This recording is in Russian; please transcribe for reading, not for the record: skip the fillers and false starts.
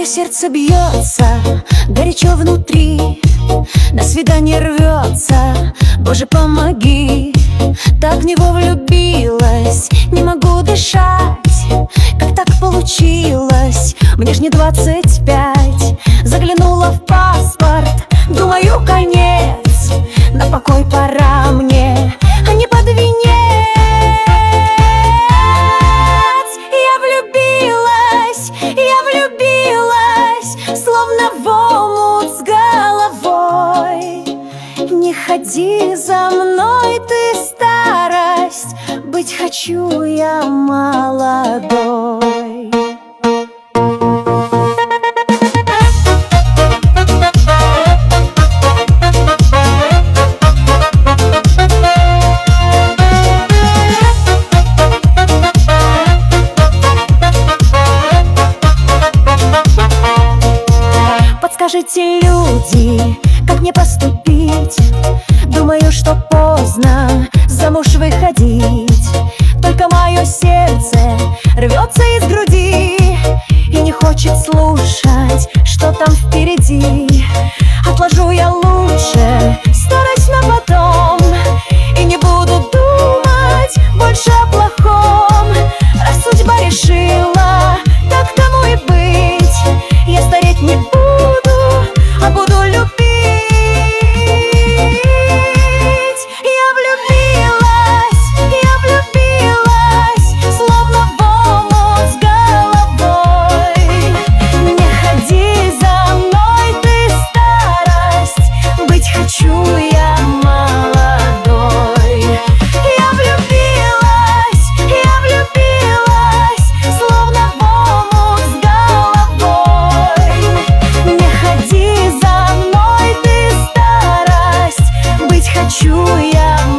сердце бьется горячо внутри, на свидание рвется, Боже, помоги. Так в него влюбилась, не могу дышать. Как так получилось? Мне ж не 25. Заглянула в паспорт, думаю, конец, на покой пора мне, а не под венец. Я влюбилась, словно в омут с головой. Не ходи за мной, ты старость, быть хочу я молодой. Подскажите, люди, как мне поступить? Думаю, что поздно замуж выходить. Только мое сердце рвется из груди и не хочет слушать, что там впереди. Отложу я лучше старость на потом и не буду думать больше о плохом. Раз судьба решила, так тому и быть. Я стареть не буду, а буду любить. Я влюбилась, словно в омут с головой. Не ходи за мной, ты старость, быть хочу я молодой. Я влюбилась, словно в омут с головой. Не ходи за мной, ты старость, быть хочу я молодой.